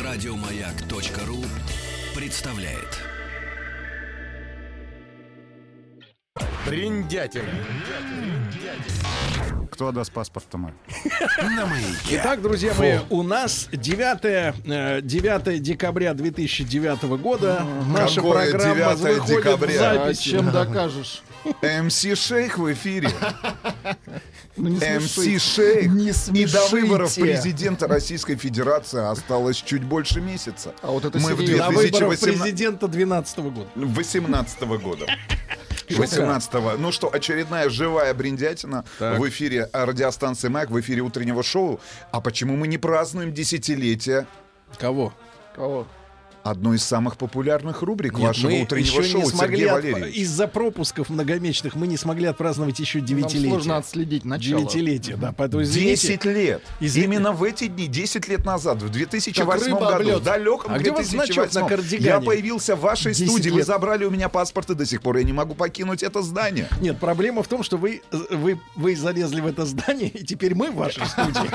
Радиомаяк.ру представляет. Бриндятина. Кто отдаст паспорт Тамары? На Маяке. Итак, друзья мои, у нас 9 декабря 2009 года. Наша Какое программа 9 выходит декабря? в запись. Чем докажешь? МС Шейх в эфире. Не МС смешите. Шейх. Не И до выборов смешите. президента Российской Федерации осталось чуть больше месяца. А вот это Мы в серьезно. На выборах 2018 президента 2012 года. 18 года. 18-го. Ну что, очередная живая бриндятина в эфире радиостанции «Маяк», в эфире утреннего шоу. А почему мы не празднуем десятилетие Кого? Кого? одной из самых популярных рубрик Нет, вашего мы утреннего еще шоу, не смогли Сергей Валерьевич? из-за пропусков многомесячных мы не смогли отпраздновать еще Нам сложно девятилетие. отследить начало. Девятилетие, да. Поэтому извините. 10 лет. Извини- Именно в эти дни, 10 лет назад, в 2008 Как рыба об году, лед. в далеком А где у вас значок 2008, на кардигане? я появился в вашей 10 студии, вы лет. забрали у меня паспорт, и до сих пор я не могу покинуть это здание. Нет, проблема в том, что вы залезли в это здание, и теперь мы в вашей студии.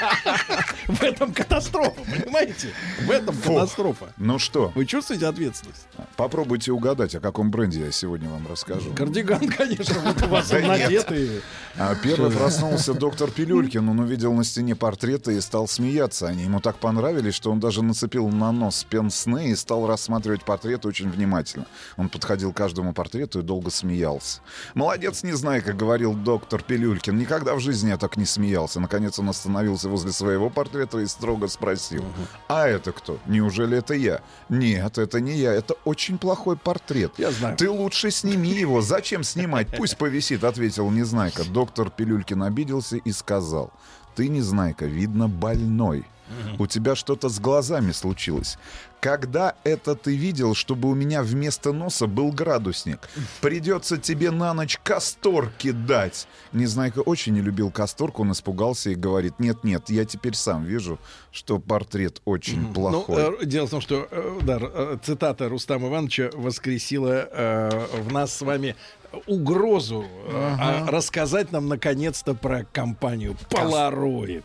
В этом катастрофа, понимаете? В этом катастрофа. Ну что, Вы чувствуете ответственность? попробуйте угадать, о каком бренде я сегодня вам расскажу. Кардиган, конечно, вот у вас Да он нет. надетый. Первый проснулся доктор Пилюлькин. Он увидел на стене портреты и стал смеяться. Они ему так понравились, что он даже нацепил на нос пенсне и стал рассматривать портреты очень внимательно. Он подходил к каждому портрету и долго смеялся. «Молодец, не знаю, как говорил доктор Пилюлькин. Никогда в жизни я так не смеялся». Наконец он остановился возле своего портрета и строго спросил: «А это кто? Неужели это я?» «Нет, это не я. Это очень плохой портрет. Я знаю. Ты лучше сними его. Зачем снимать? Пусть повисит», — ответил Незнайка. Доктор Пилюлькин обиделся и сказал: «Ты, Незнайка, видно, больной. У тебя что-то с глазами случилось. Когда это ты видел, чтобы у меня вместо носа был градусник? Придется тебе на ночь касторки дать». Незнайка очень не любил касторку, он испугался и говорит: «Нет-нет, я теперь сам вижу, что портрет очень плохой». Ну, дело в том, что цитата Рустама Ивановича воскресила в нас с вами угрозу рассказать нам наконец-то про компанию Polaroid.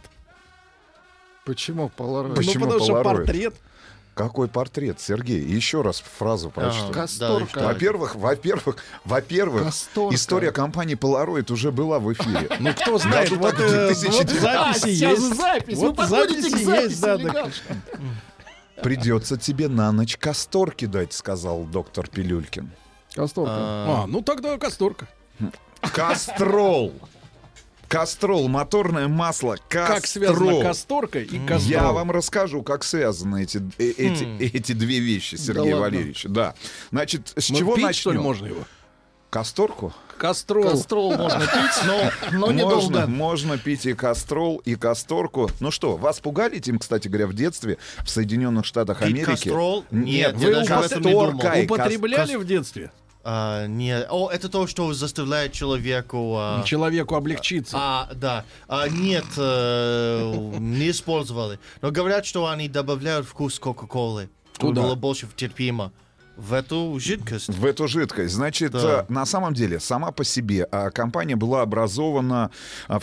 Почему Polaroid? Почему Ну, потому что Polaroid? портрет. Какой портрет, Сергей? Еще раз фразу прочту. Касторка. Во-первых, Касторка. история компании Polaroid уже была в эфире. Ну, кто знает, Году вот, так 2009. вот записи сейчас есть. запись. Вот Вы подходите записи к записи, есть, да, Легал. «Придется тебе на ночь касторки дать», — сказал доктор Пилюлькин. Касторка. Ну тогда касторка. Кастрол. Кастрол, моторное масло. Как связана Кастрол. касторка и кастрол? Я вам расскажу, как связаны эти две вещи, Сергей ладно. Валерьевич. Да. Значит, с Ну, чего пить, начнем? что ли, можно его? Касторку? Кастрол. Кастрол можно пить, но недолго. Можно пить и кастрол, и касторку. Ну что, вас пугали этим, кстати говоря, в детстве в Соединенных Штатах Пить Америки? кастрол? Нет, Нет, я даже об этом не думал. касторкой. Употребляли в детстве? Нет. Это то, что заставляет человеку... Человеку облегчиться. Да. Нет, не использовали. Но говорят, что они добавляют вкус Кока-Колы. Чтобы Куда? было больше терпимо. В эту жидкость. В эту жидкость. Значит, Да. на самом деле, сама по себе компания была образована в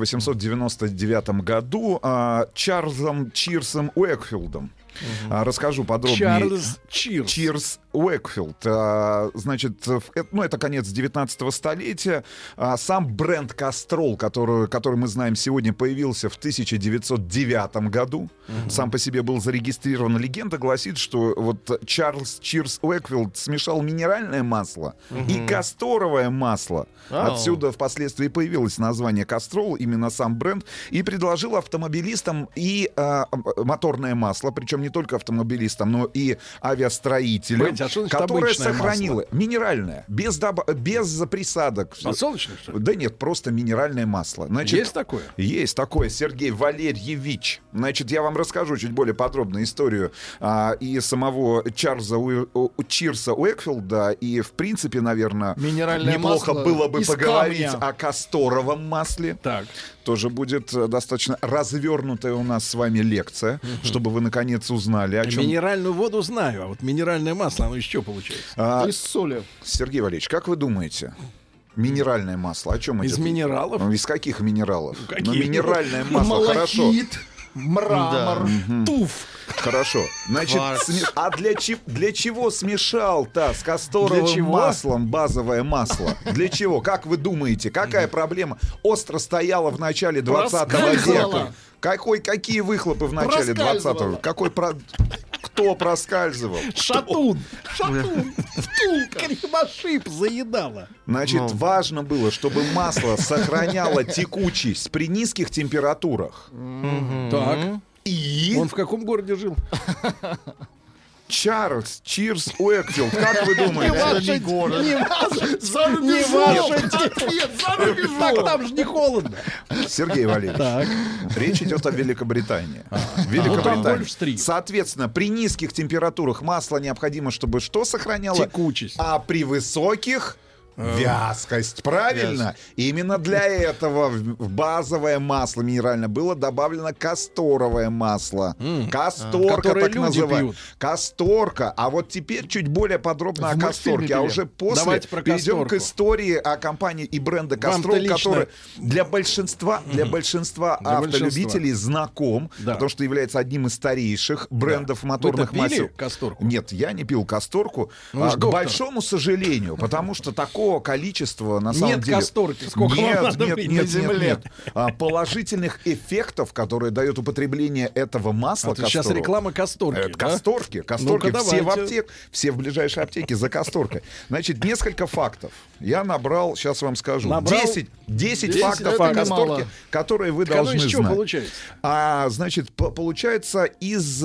1899 году Чарльзом Чирсом Уэкфилдом. Расскажу подробнее. Чарльз Чирс. Чирс Уэкфилд. Значит, это конец 19 столетия. Сам бренд Кастрол, который мы знаем сегодня, появился в 1909 году. Сам по себе был зарегистрирован. Легенда гласит, что вот Чарльз Чирс Уэкфилд смешал минеральное масло и касторовое масло. Отсюда впоследствии появилось название Кастрол, именно сам бренд, и предложил автомобилистам и моторное масло, причем не только автомобилистам, но и авиастроителям, Погодите, а что значит которое обычное сохранило минеральное, без присадок. Подсолнечное, что ли? Да нет, просто минеральное масло. Значит, Есть такое? Есть такое, Сергей Валерьевич. Значит, я вам расскажу чуть более подробно историю и самого Чирса Уэкфилда, и, в принципе, наверное, Минеральное неплохо масло было бы из поговорить камня. о касторовом масле. Так. Тоже будет достаточно развернутая у нас с вами лекция, чтобы вы, наконец, узнали, о чем... Минеральную воду знаю, а вот минеральное масло, оно из чего получается? Из соли. Сергей Валерьевич, как вы думаете, минеральное масло, о чем Из идет? минералов? Ну, из каких минералов? Какие? Ну, минеральное масло, хорошо. Малахит, мрамор. Туф. Хорошо. Значит, Кварц. а для чего смешал-то с Для касторовым чего? маслом базовое масло? Для чего? Как вы думаете, какая проблема остро стояла в начале 20 века? Какие выхлопы в начале 20-го? Кто проскальзывал? Шатун. Кремошип заедала. Значит, важно было, чтобы масло сохраняло текучесть при низких температурах. Так. И Он в каком городе жил? Чарльз Чирс Уэкфилд, как вы думаете? Это не город. Не ваше дело. Так там же не холодно. Сергей Валерьевич, Так. речь идет о Великобритании. Ну, там Гольфстрим. Соответственно, при низких температурах масло необходимо, чтобы что сохраняло? Текучесть. А при высоких вязкость, правильно? Именно для этого в базовое масло минеральное было добавлено касторовое масло. Касторка, которое так люди называемая. пьют. Касторка. А вот теперь чуть более подробно о В мультфильме касторке. А пили. уже после Давайте про перейдем к касторку. истории о компании и бренда Вам-то Кастрол, лично- который для большинства автолюбителей знаком, Да. потому что является одним из старейших брендов моторных Вы-то пили масел. касторку? Нет, я не пил касторку. Ну, вы ж К доктор. большому сожалению, потому что такого количества на самом Нет деле... касторки. Сколько вам надо пить на земле? Положительных эффектов, которые дает употребление этого масла Это сейчас касторового. реклама касторки. Это да? касторки. Ну-ка, Все в давайте. все в ближайшей аптеке за касторкой. Значит, несколько фактов. Я набрал, сейчас вам скажу. Набрал? 10 фактов это о немало. касторке, которые вы Так оно должны из чего знать. получается? Значит, получается из...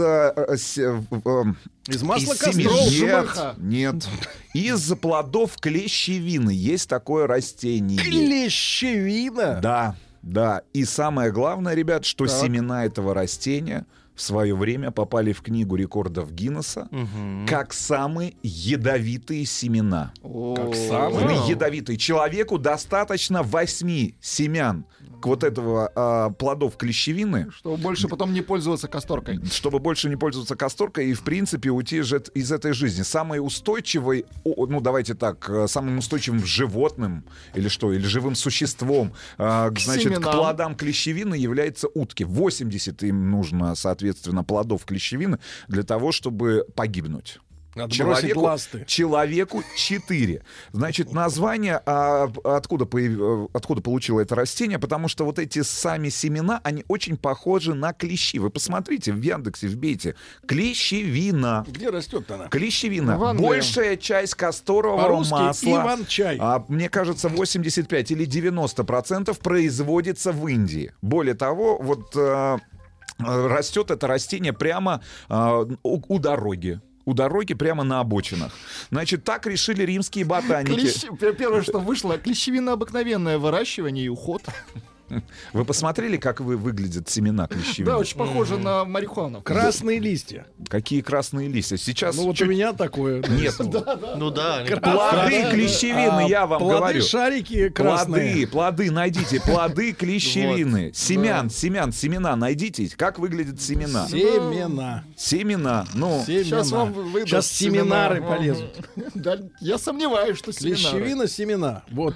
Из масла из семян. кастрол. Нет. Из плодов клещевины есть такое растение. Клещевина. Да, да. И самое главное, ребят, что Так. семена этого растения в свое время попали в книгу рекордов Гиннесса как самые ядовитые семена. Как самые? Они ядовитые. Человеку достаточно 8 семян вот этого плодов клещевины, Чтобы больше потом не пользоваться касторкой. чтобы больше не пользоваться касторкой и, в принципе, уйти из этой жизни. Самый устойчивый, давайте так, самым устойчивым животным или живым существом, значит, к семенам. плодам клещевины является утки. 80 им нужно, соответственно, плодов клещевины для того, чтобы погибнуть. Отбросить ласты. Человеку 4. Значит, название откуда получило это растение? Потому что вот эти сами семена, они очень похожи на клещи. Вы посмотрите, в Яндексе вбейте. Клещевина. Где растет-то она? Клещевина. В Англии. Большая часть касторового По-русски масла, Иван-чай. мне кажется, 85 или 90% производится в Индии. Более того, вот растет это растение прямо у дороги. У дороги прямо на обочинах. Значит, так решили римские ботаники. Первое, что вышло, клещевина обыкновенное выращивание и уход. Вы посмотрели, как выглядят семена клещевины? Да, очень похоже на марихуану. Красные листья. Какие красные листья? Сейчас Ну вот чуть- у меня такое. Нет. Ну да, они Плоды клещевины, я вам плоды, говорю. шарики красные. Плоды, найдите. Плоды клещевины. Семена найдите. Как выглядят семена? Семена. Семена. Ну, Сейчас вам выдадут Сейчас семинары семена. полезут. Да, я сомневаюсь, что семинары. Клещевина, семена. Вот.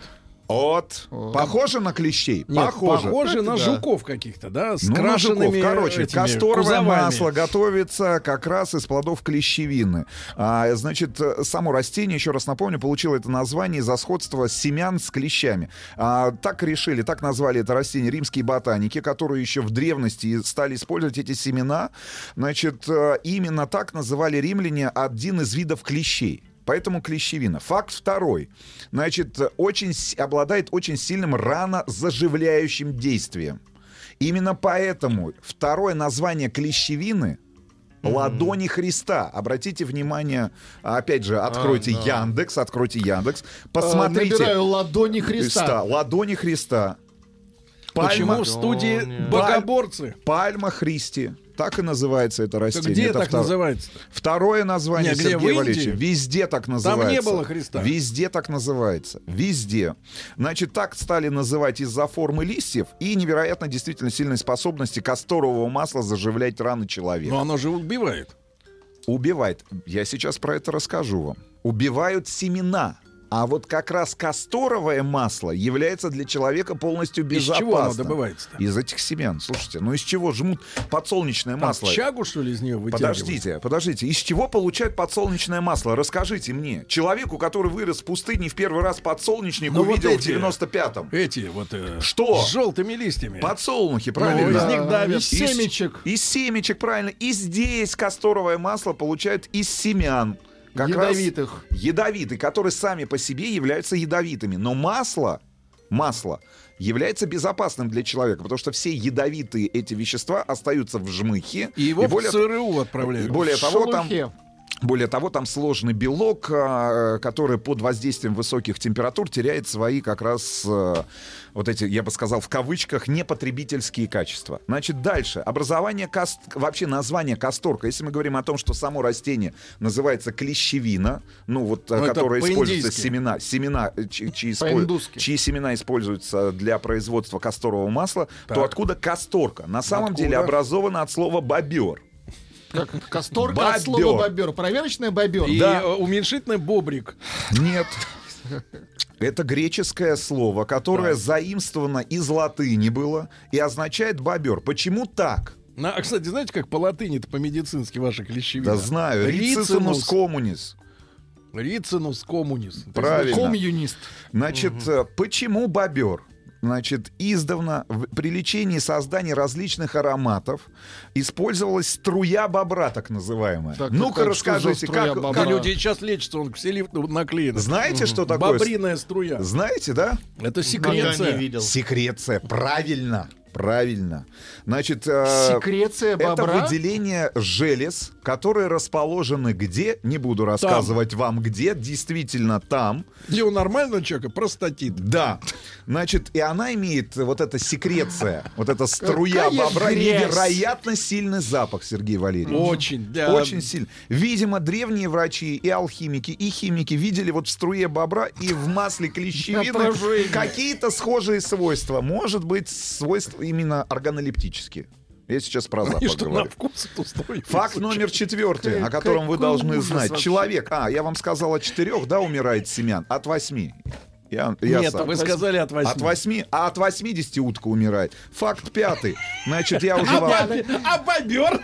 похоже на клещей? Нет, Похоже. похоже на Да. жуков каких-то, да? С Ну, на крашенными жуков. Короче, этими касторовое кузовами. масло готовится как раз из плодов клещевины. Значит, само растение, еще раз напомню, получило это название из-за сходства семян с клещами. Так решили, так назвали это растение римские ботаники, которые еще в древности стали использовать эти семена. Значит, именно так называли римляне один из видов клещей. Поэтому клещевина. Факт второй. Значит, обладает очень сильным ранозаживляющим действием. Именно поэтому второе название клещевины — ладони Христа. Обратите внимание, опять же, откройте Яндекс, посмотрите. Набираю ладони Христа. Ладони Христа. Почему в студии Ладони. богоборцы? Пальма Христи. Так и называется это растение. Где Это так называется? Второе название, Не, где, Сергей в Индии? Валерьевич, везде так называется. не было Христа. Везде так называется. Везде. Значит, так стали называть из-за формы листьев и невероятно действительно сильной способности касторового масла заживлять раны человека. Но оно же убивает. Убивает. Я сейчас про это расскажу вам. Убивают семена. А вот как раз касторовое масло является для человека полностью Из безопасным. чего оно добывается-то? Из этих семян. Слушайте, ну из чего жмут подсолнечное масло? Чагу, что ли, из нее вытягивают? Подождите. Из чего получают подсолнечное масло? Расскажите мне. Человеку, который вырос в пустыне, в первый раз подсолнечник Ну, увидел вот в 95-м. Эти вот Что? с желтыми листьями. Подсолнухи, Ну, правильно? из них давят. Из семечек. Из семечек, правильно. И здесь касторовое масло получают из семян. Как Ядовитых. Раз ядовитые, которые сами по себе являются ядовитыми. Но масло является безопасным для человека, потому что все ядовитые эти вещества остаются в жмыхе. И его более, в ЦРУ отправляют. более того, там... Шелухе. Более того, там сложный белок, который под воздействием высоких температур теряет свои как раз вот эти, я бы сказал, в кавычках, непотребительские качества. Значит, дальше. Образование вообще название касторка. Если мы говорим о том, что само растение называется клещевина, которое используется семена, чьи семена используются для производства касторового масла, то откуда касторка? На самом деле образовано от слова бобер. Как касторка от слова бобер. Проверочная бобер. И уменьшительный бобрик. Нет. Это греческое слово, которое заимствовано из латыни было и означает бобер. Почему так? Кстати, знаете, как по латыни-то, по-медицински ваша клещевина? Да знаю. Рицинус коммунис. Рицинус коммунис. Правильно. Комьюнист. Значит, почему бобер? Значит, издавна при лечении и создании различных ароматов использовалась струя бобра, так называемая. Так, Ну-ка, расскажите, как люди сейчас лечатся, он ксилив наклеен. Знаете, что такое? Бобриная струя. Знаете, да? Это Никогда не секреция. видел. Секреция, правильно. Значит, Секреция это бобра? выделение желез, которые расположены где, не буду рассказывать вам где, действительно там. Где у нормального человека простатит. Да. Значит, и она имеет вот эта секреция, вот эта струя Какая бобра, грязь. невероятно сильный запах, Сергей Валерьевич. Очень, да. Очень сильно. Видимо, древние врачи и алхимики, и химики видели вот в струе бобра и в масле клещевины Отражение. какие-то схожие свойства. Может быть, свойства именно органолептические. Я сейчас про запах И что на говорю. вкус эту струю. Факт номер 4, о котором вы Какой должны ужас знать. вообще. Человек, я вам сказал от 4, да, умирает семян, от 8. Нет, вы сказали от 8. От 8, а от 80 утка умирает. Факт 5. Значит, я уже вам... А бобер?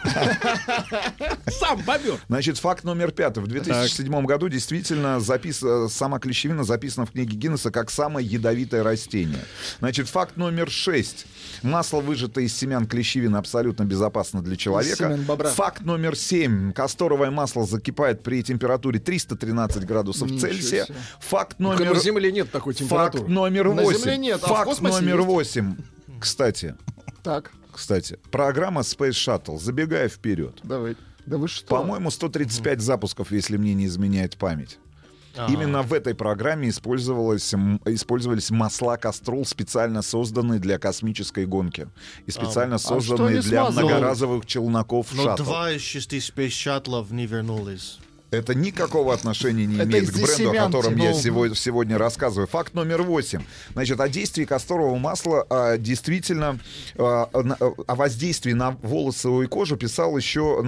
Сам бобер. Значит, факт номер 5. В 2007 году действительно сама клещевина записана в книге Гиннесса как самое ядовитое растение. Значит, факт номер 6. Масло, выжатое из семян клещевины, абсолютно безопасно для человека. семян бобра. Факт номер 7. Касторовое масло закипает при температуре 313 градусов Ничего Цельсия. себе. Факт На номер... Земле нет такой температуры. Факт номер На 8. Земле нет, а в Факт космосе номер есть. 8. Кстати, Так, программа Space Shuttle, забегая вперед. давай. Да вы что? По-моему, 135 запусков, если мне не изменяет память. Именно в этой программе использовались масла кастрол, специально созданные для космической гонки. И специально что созданные они для смазывали? многоразовых челноков Но шаттл. 2 из 6 спейс шаттлов не вернулись. Это никакого отношения не Это имеет к из-за бренду, о семян котором я тянул. сегодня рассказываю. Факт номер 8. Значит, о действии касторового масла действительно о воздействии на волосы и кожу писал еще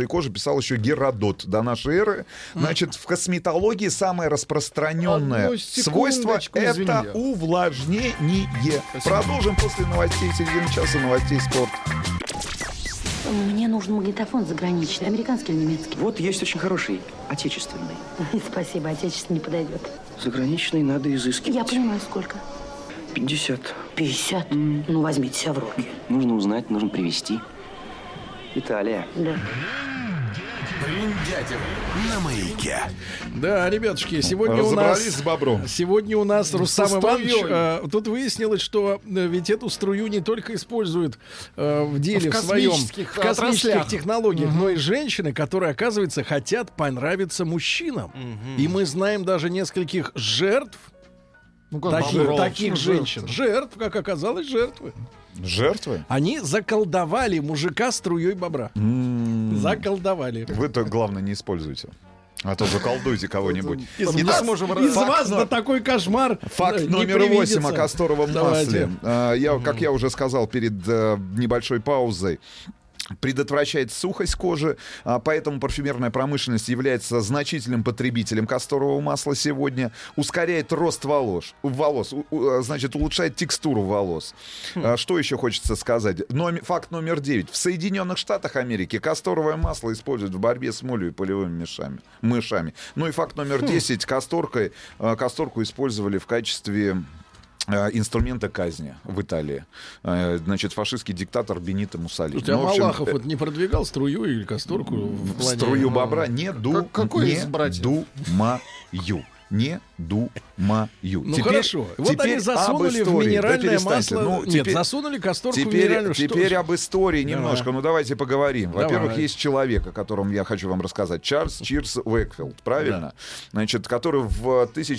Геродот до нашей эры. Значит, в косметологии самое распространенное Одну свойство — секундочку, это извини. увлажнение. Продолжим после новостей, середины часа новостей спорта. Мне нужен магнитофон заграничный, американский или немецкий. Вот есть очень хороший, отечественный. Спасибо, отечественный не подойдет. Заграничный надо изыскивать. Я понимаю, сколько? 50. 50? Ну, возьмите себя в руки. Нужно узнать, нужно привезти. Италия. Да. Бриндятин на маяке. Да, ребятушки, сегодня Разобрались с бобром. Сегодня у нас Рустам со Иванович. Тут выяснилось, что ведь эту струю не только используют в деле В своем, космических в космических отраслях. технологиях, но и женщины, которые, оказывается, хотят понравиться мужчинам. И мы знаем даже нескольких жертв Ну, как таких женщин. Жертв, как оказалось, жертвы. Жертвы? Они заколдовали мужика струей бобра. Заколдовали. Вы-то, главное, не используйте. А то заколдуйте кого-нибудь. Из, Не вас- сможем из факт вас да такой кошмар. Факт не номер 8 привидится. о касторовом Давайте. масле. Как я уже сказал перед небольшой паузой, предотвращает сухость кожи, поэтому парфюмерная промышленность является значительным потребителем касторового масла сегодня, ускоряет рост волос, значит, улучшает текстуру волос. Что еще хочется сказать? Факт номер 9. В Соединенных Штатах Америки касторовое масло используют в борьбе с молью и полевыми мышами. Ну и факт номер 10. Касторку использовали в качестве инструмента казни в Италии. Значит, фашистский диктатор Бенито Муссолини. Слушайте, а Малахов вот не продвигал струю или касторку в плане... Струю бобра Какой из братьев? Не думаю. Ну хорошо. Вот они засунули в минеральное масло. Нет, засунули касторку в минеральную. Теперь об истории немножко. Ну давайте поговорим. Во-первых, есть человек, о котором я хочу вам рассказать. Чарльз Чирс Уэйкфилд, правильно? Значит, который в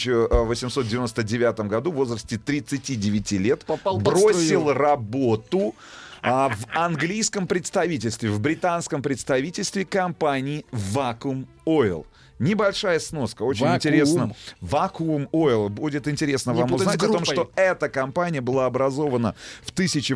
1899 году в возрасте 39 лет бросил работу в английском представительстве, в британском представительстве компании Vacuum Oil. Небольшая сноска, очень интересно. Vacuum Oil. Будет интересно вам узнать о том, что эта компания была образована в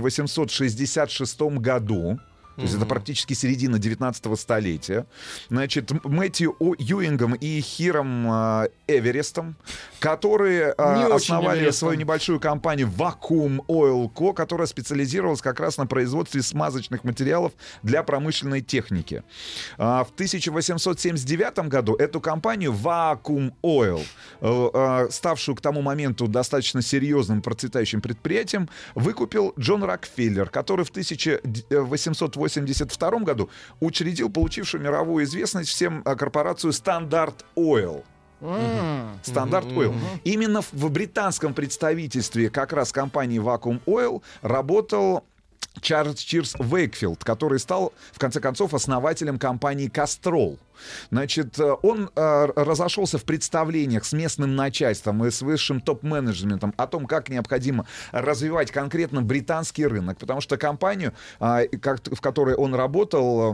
1866 году. То есть это практически середина 19 столетия. Значит, Мэтью Юингом и Хиром Эверестом, которые основали свою небольшую компанию Vacuum Oil Co., которая специализировалась как раз на производстве смазочных материалов для промышленной техники. В 1879 году эту компанию Vacuum Oil, ставшую к тому моменту достаточно серьезным процветающим предприятием, выкупил Джон Рокфеллер, который в 1882 году учредил получившую мировую известность всем корпорацию Standard Oil. Standard Oil. Именно в британском представительстве как раз компании Vacuum Oil работал Чарльз Чирс Уэйкфилд, который стал, в конце концов, основателем компании Castrol. Значит, он разошелся в представлениях с местным начальством и с высшим топ-менеджментом о том, как необходимо развивать конкретно британский рынок, потому что компанию, в которой он работал,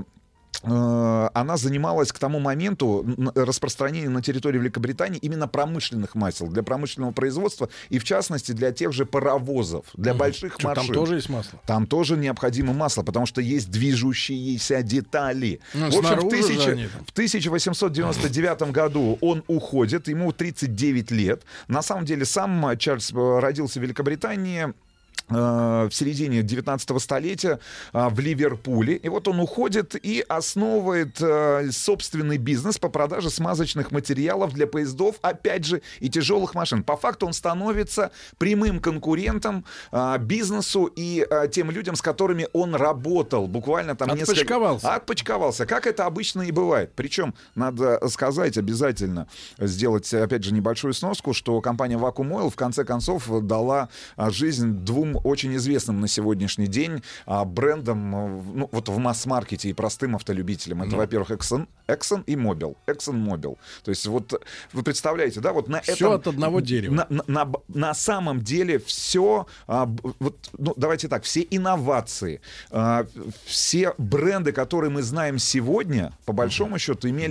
она занималась к тому моменту распространением на территории Великобритании именно промышленных масел для промышленного производства и, в частности, для тех же паровозов, для больших машин. Там тоже есть масло? Там тоже необходимо масло, потому что есть движущиеся детали. В общем, в 1899 году он уходит, ему 39 лет. На самом деле, сам Чарльз родился в Великобритании в середине 19 столетия в Ливерпуле. И вот он уходит и основывает собственный бизнес по продаже смазочных материалов для поездов, опять же, и тяжелых машин. По факту он становится прямым конкурентом бизнесу и тем людям, с которыми он работал. Буквально там Отпочковался, как это обычно и бывает. Причем, надо сказать обязательно, сделать, опять же, небольшую сноску, что компания Vacuum Oil в конце концов дала жизнь двум очень известным на сегодняшний день брендом, ну, вот в масс-маркете и простым автолюбителям. Это, во-первых, Exxon и Mobil. ExxonMobil. То есть вот вы представляете, да, вот на все этом... от одного дерева. На самом деле все, вот, ну, давайте так, все инновации, все бренды, которые мы знаем сегодня, по большому счету, имели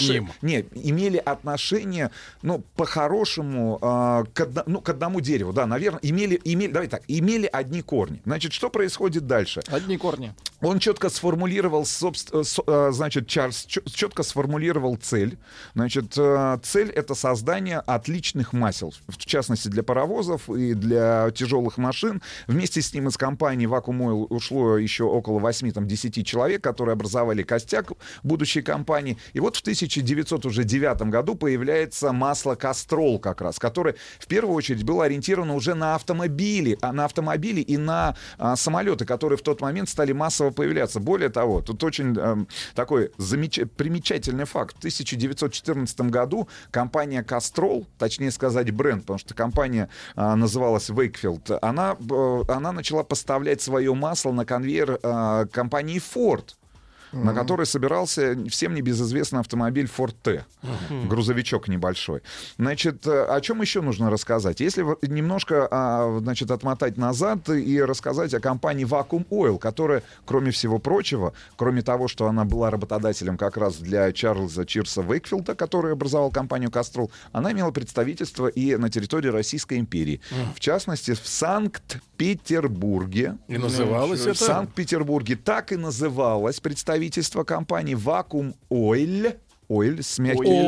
отношение, ну, по-хорошему, к одному дереву. Да, наверное, имели одни корни. Значит, что происходит дальше? Одни корни. Он четко сформулировал, значит, Чарльз четко сформулировал цель. Значит, цель — это создание отличных масел, в частности, для паровозов и для тяжелых машин. Вместе с ним из компании Vacuum Oil ушло еще около 8-10 человек, которые образовали костяк будущей компании. И вот в 1909 году появляется масло Castrol как раз, которое в первую очередь было ориентировано уже на автомобили и на самолеты, которые в тот момент стали массово появляться. Более того, тут очень такой примечательный факт. В 1914 году компания Castrol, точнее сказать бренд, потому что компания называлась Wakefield, она начала поставлять свое масло на конвейер компании Ford. на которой собирался всем небезызвестный автомобиль Ford T, грузовичок небольшой. Значит, о чем еще нужно рассказать? Если немножко, значит, отмотать назад и рассказать о компании Vacuum Oil, которая, кроме всего прочего, кроме того, что она была работодателем как раз для Чарльза Чирса Вейкфилда, который образовал компанию Castrol, она имела представительство и на территории Российской империи. В частности, в Санкт-Петербурге. И называлось это? В Санкт-Петербурге так и называлось представительство компании Vacuum Oil. Oil с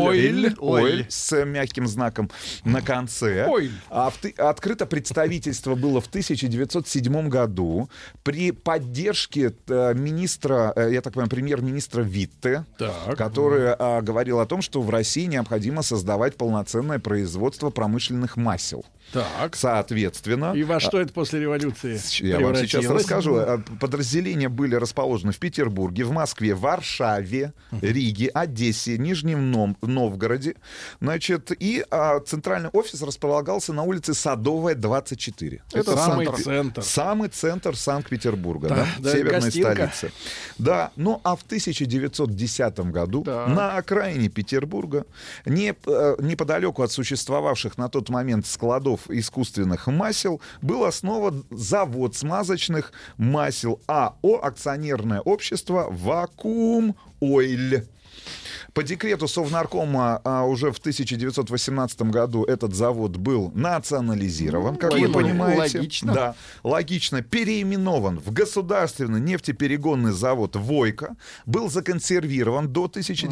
мягким знаком на конце. Открыто представительство было в 1907 году при поддержке министра, я так понимаю, премьер-министра Витте, который говорил о том, что в России необходимо создавать полноценное производство промышленных масел. Так. Соответственно... И во что это после революции Я вам сейчас расскажу. Подразделения были расположены в Петербурге, в Москве, Варшаве, Риге, Одессе, Нижнем Новгороде. Значит, и центральный офис располагался на улице Садовая, 24. Это самый центр. Самый центр Санкт-Петербурга, северной столицы. Да, ну а в 1910 году на окраине Петербурга, неподалеку от существовавших на тот момент складов искусственных масел, был основан завод смазочных масел АО, акционерное общество Vacuum Oil. По декрету Совнаркома уже в 1918 году этот завод был национализирован, как вы понимаете. Логично. Да, логично. Переименован в государственный нефтеперегонный завод «Войка». Был законсервирован до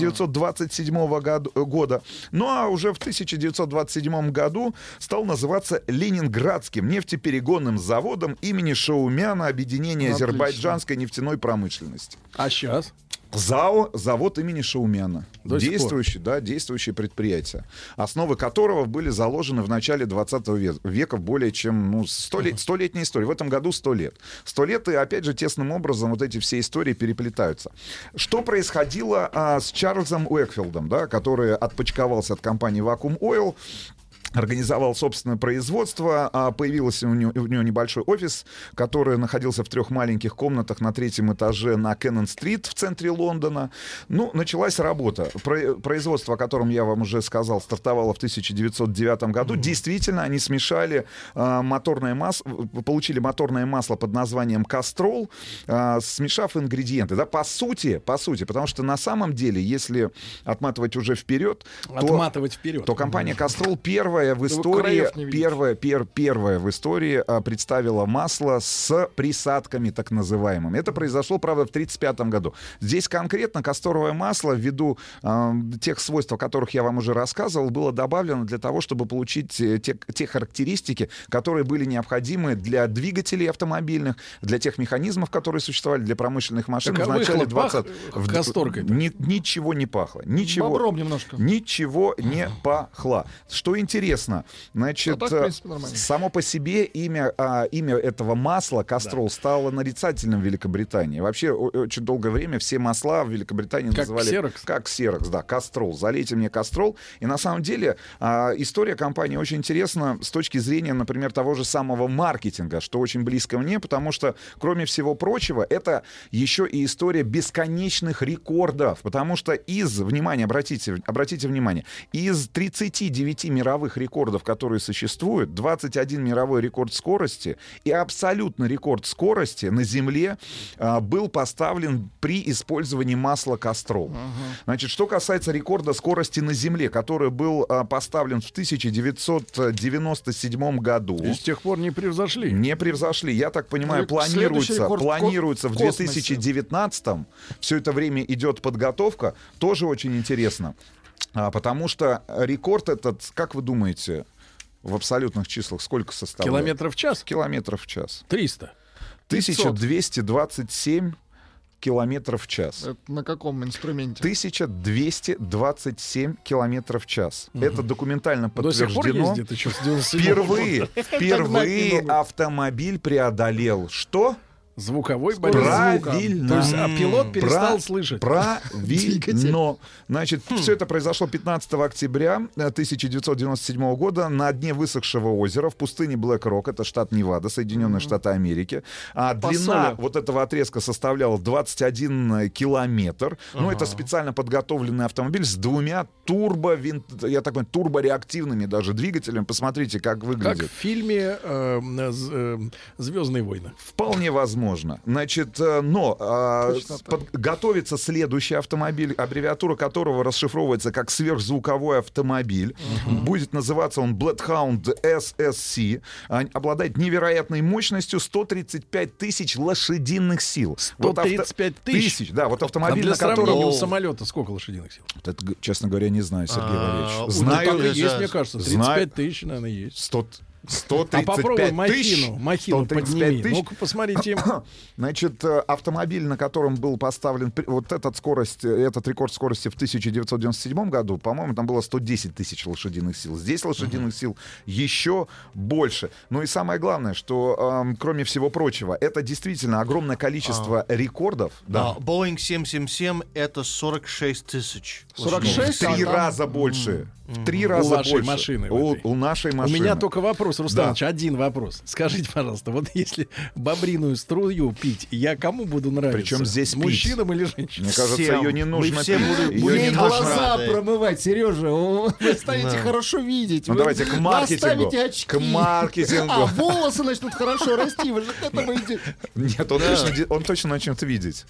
1927 года. Ну а уже в 1927 году стал называться Ленинградским нефтеперегонным заводом имени Шаумяна, объединения азербайджанской нефтяной промышленности. А сейчас? ЗАО, завод имени Шаумяна. Действующее предприятие, основы которого были заложены в начале 20 века, более чем столетняя история. В этом году 100 лет. 100 лет, и опять же тесным образом вот эти все истории переплетаются. Что происходило с Чарльзом Уэкфилдом, который отпочковался от компании Vacuum Oil, организовал собственное производство, появился у него небольшой офис, который находился в 3 маленьких комнатах на 3-м этаже на Кеннон-стрит в центре Лондона. Ну, началась работа. Производство, о котором я вам уже сказал, стартовало в 1909 году. Действительно, они смешали моторное масло, получили моторное масло под названием Castrol, смешав ингредиенты. Да, по сути, потому что на самом деле, если отматывать уже вперед, то компания Castrol первая в истории представила масло с присадками так называемыми. Это произошло, правда, в 1935 году. Здесь конкретно касторовое масло, ввиду тех свойств, о которых я вам уже рассказывал, было добавлено для того, чтобы получить те характеристики, которые были необходимы для двигателей автомобильных, для тех механизмов, которые существовали для промышленных машин в начале 20-х. Касторкой. Ничего не пахло. Бобром немножко. Ничего не пахло. Что интересно, значит, само по себе имя этого масла Castrol стало нарицательным в Великобритании. Вообще очень долгое время все масла в Великобритании называли как Xerox, да, Castrol. Залейте мне Castrol. И на самом деле история компании очень интересна с точки зрения, например, того же самого маркетинга, что очень близко мне, потому что, кроме всего прочего, это еще и история бесконечных рекордов, потому что обратите внимание, из 39 мировых рекордов, которые существуют, 21 мировой рекорд скорости и абсолютно рекорд скорости на Земле был поставлен при использовании масла Castrol. Значит, что касается рекорда скорости на Земле, который был поставлен в 1997 году. И с тех пор не превзошли. Не превзошли. Я так понимаю, планируется в 2019-м. Все это время идет подготовка. Тоже очень интересно. Потому что рекорд этот, как вы думаете, в абсолютных числах сколько составляет? Километров в час? Километров в час. 300. 1227 километров в час. Это на каком инструменте? 1227 километров в час. Это документально подтверждено. До сих пор ездит еще с 97 Впервые автомобиль преодолел что? Звуковой барьер. Правильно. То есть пилот перестал слышать. Правильно. Значит, все это произошло 15 октября 1997 года на дне высохшего озера в пустыне Блэк-Рок, это штат Невада, Соединенные Штаты Америки. А длина вот этого отрезка составляла 21 километр. Ну, это специально подготовленный автомобиль с двумя турбореактивными даже двигателями. Посмотрите, как выглядит. Как в фильме «Звездные войны». Вполне возможно. Значит, готовится следующий автомобиль, аббревиатура которого расшифровывается как сверхзвуковой автомобиль. Будет называться он Bloodhound SSC. Обладает невероятной мощностью 135 тысяч лошадиных сил. 135 тысяч? Да, вот автомобиль, для на котором... сравнения, у самолета сколько лошадиных сил? Вот это, честно говоря, не знаю, Сергей Валерьевич. Знаю, Знаю, есть, мне кажется. 35 тысяч, наверное, есть. 135 попробуй тысяч. махину подними. Ну-ка, посмотрите. Значит, автомобиль, на котором был поставлен вот этот рекорд скорости в 1997 году, по-моему, там было 110 тысяч лошадиных сил. Здесь лошадиных сил еще больше. Ну и самое главное, что, кроме всего прочего, это действительно огромное количество рекордов. Да. Boeing 777 это 46 тысяч. 46? В 3 раза больше. В 3 раза у вашей больше. машины. У нашей машины. У меня только вопрос, Рустам Ильич, Да. один вопрос. Скажите, пожалуйста, вот если бобриную струю пить, я кому буду нравиться? Причем здесь пить? Мужчинам или женщинам? Мне кажется, Всем. ее не нужно Мы все пить. будем- Её будем не Ей нужно. нужно. глаза Да. промывать, Сережа. Вы станете хорошо видеть. Ну, Вы давайте к маркетингу. наставите очки. К маркетингу. А волосы начнут хорошо расти. Вы же к этому идете. Нет, он точно начнет видеть.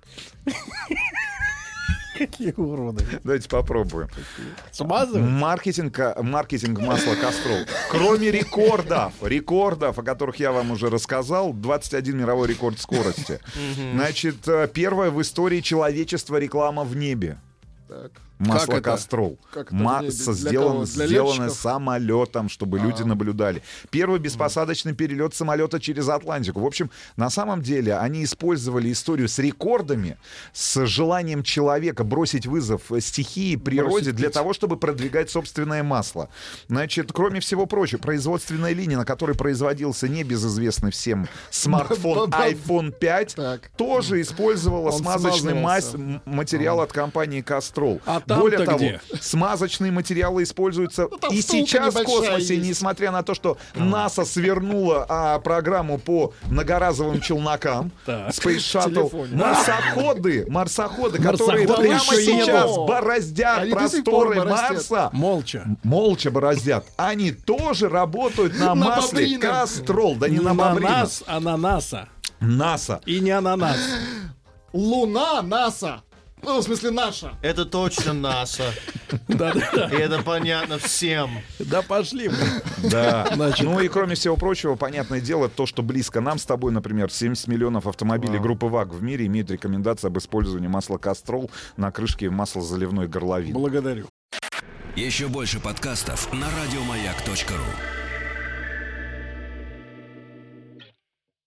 Какие уроды. Давайте попробуем. Смазывать? Маркетинг масла Кастрол. Кроме рекордов, о которых я вам уже рассказал, 21 мировой рекорд скорости. Значит, первая в истории человечества реклама в небе. Так. Масло Как это? Кастрол. Как это в небе? Для Сделано кого? Для сделано летчиков? самолетом, чтобы люди наблюдали. Первый беспосадочный перелет самолета через Атлантику. В общем, на самом деле они использовали историю с рекордами, с желанием человека бросить вызов стихии, природе для того, чтобы продвигать собственное масло. Значит, кроме всего прочего, производственная линия, на которой производился небезызвестный всем смартфон iPhone 5, Так. тоже использовала Он смазочный смазывался. материал от компании Castrol. А там-то Более того, где? смазочные материалы используются там и втулка сейчас в небольшая космосе, есть. несмотря на то, что НАСА свернула программу по многоразовым челнокам, Так. Space Shuttle. телефоне. Марсоходы, которые Марсоходы прямо еще сейчас едут. бороздят Они до сих пор просторы бороздят. Марса. Молча. Бороздят. Они тоже работают на масле бобрином. Castrol. Да не Не на бобрином. нас, а на НАСА. НАСА. И не ананас. Луна, НАСА. Ну, в смысле, наша. Это точно НАСА. Да-да-да. И это понятно всем. Да пошли мы. Да. Значит. Ну и кроме всего прочего, понятное дело, то, что близко нам с тобой, например, 70 миллионов автомобилей группы ВАГ в мире имеют рекомендации об использовании масла Castrol на крышке маслозаливной горловины. Благодарю. Еще больше подкастов на радиомаяк.ру.